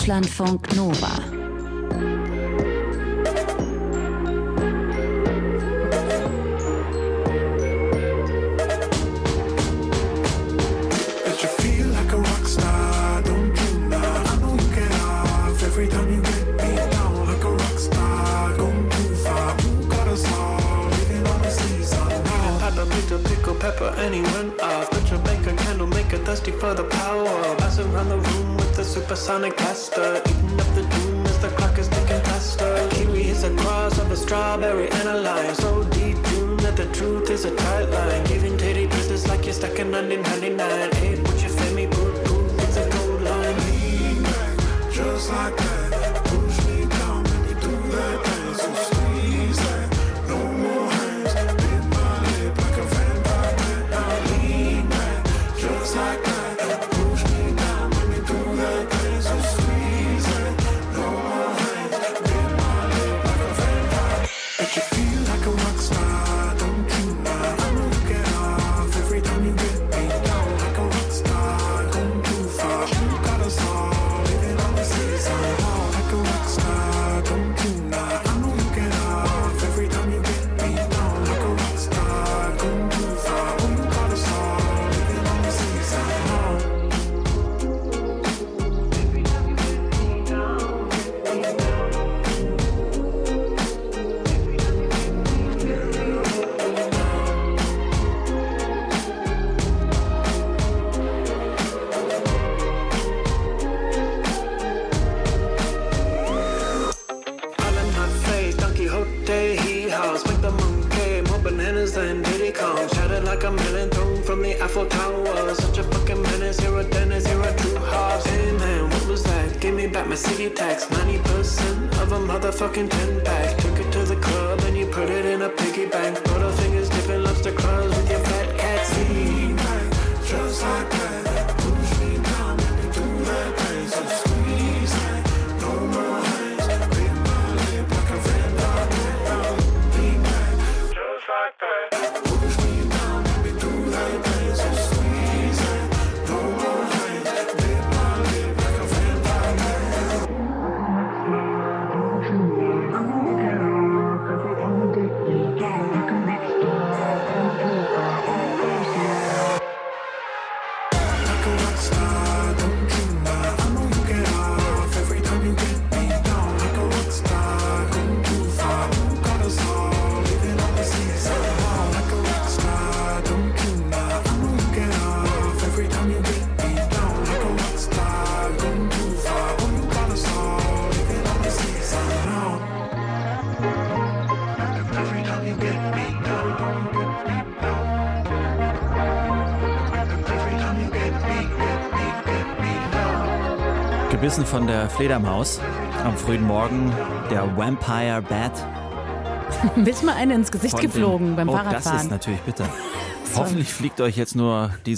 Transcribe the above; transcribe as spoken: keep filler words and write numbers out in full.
Deutschlandfunk Nova. Pepper, and he went off. Put your baker candle, make it thirsty for the power. Passing around the room with the supersonic blaster. Eating up the doom as the clock is ticking faster. A kiwi is a cross of a strawberry and a lime. So detuned that the truth is a tight line. Giving titty business like you're stuck in nineteen ninety-nine. Hey, put your family boot, boot, it's a gold line. Lean back, just like that. Push me down, let me do that dance. So squeeze that, no more hands. Bit my lip like a vampire. Just like that, push me down, let me do that dance, so squeeze it, no more hands, bit my lip like a vampire. But you feel like a rock star, don't you now? I know you get off every time you get me down. Like a rock star, going too far. You got us all living on the seaside. Like a rock star, don't you now? I know you get off every time you get me down. Like a rock star, going too far. Oh, you got us all. And Diddy Kong shattered like a melon thrown from the Eiffel Tower. Such a fucking menace, you're a dentist, you're a true house. Hey man, what was that? Give me back my city tax. Ninety percent of a motherfucking ten pack. Took it to the club and you put it in a piggy bank. Bottle fingers dipping lobster claws with your fat cat. See back, just like that. Push me down, let me do that dance. So squeeze that, no more hands. Bit my lip like a vampire. Lean back, just like that. Gebissen von der Fledermaus am frühen Morgen, der Vampire Bat. Bist mal eine ins Gesicht Von geflogen den, beim oh, Fahrradfahren. Das ist natürlich bitter. Hoffentlich fliegt euch jetzt nur die